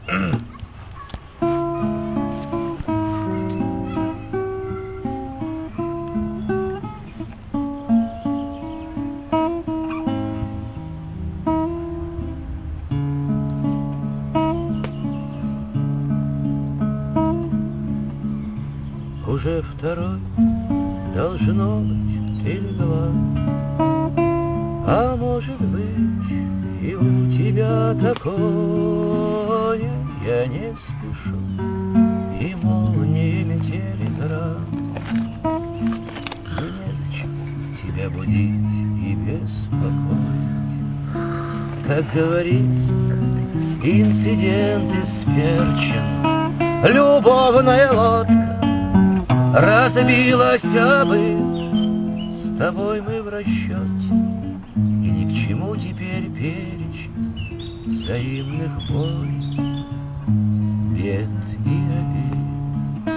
Уже второй, должно быть, ты легла, а может быть, и у тебя такое. Я не спешу, и молниями телеграмм. И незачем тебя будить и беспокоить. Как говорится, инцидент исперчен, любовная лодка разбилась бы, с тобой мы в расчете, и ни к чему теперь перечень взаимных болей, бед и обид.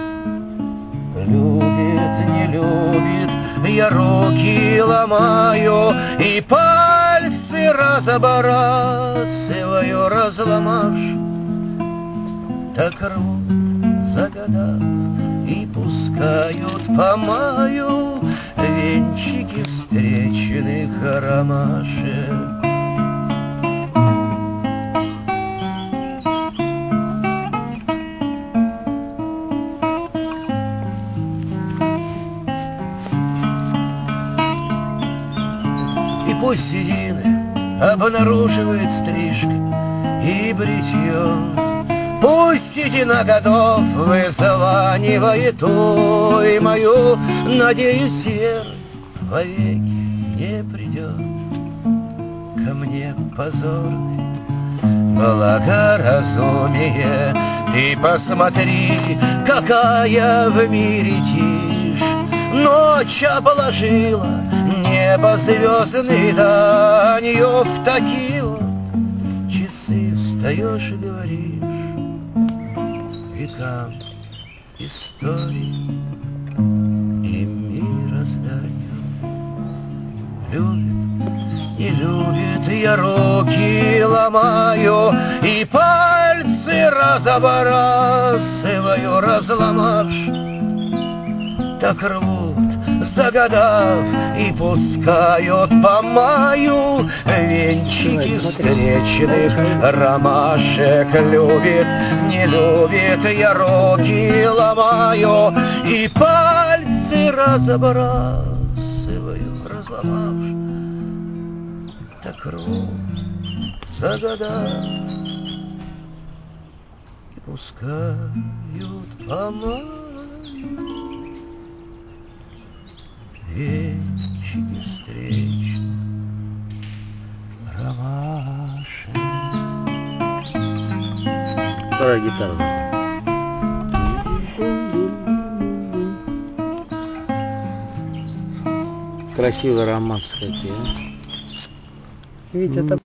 Любит, не любит, я руки ломаю и пальцы разбрасываю, разломавши, так рвут, загадав, и пускают по маю венчики встреченных ромашек. И пусть седины обнаруживает стрижка и бритье, пусть седина годов вызванивает и мою, надеюсь, серый вовеки не придет ко мне позорный. Благоразумие, ты посмотри, какая в мире тишь. Ночь обложила небо звездной данью, в такие вот часы встаешь и говоришь векам истории и мирозданию. Любит, не любит, я руки ломаю и пальцы разбрасываю, разломавши, так рвут, загадав, и пускают по маю венчики встречных ромашек. Любит, не любит, я руки ломаю и пальцы разбрасываю, разломавши, так рвут, загадав, и пускают по маю венчики встреч ромашек. Вторая гитара. Красивый романс какие, а? Ведь это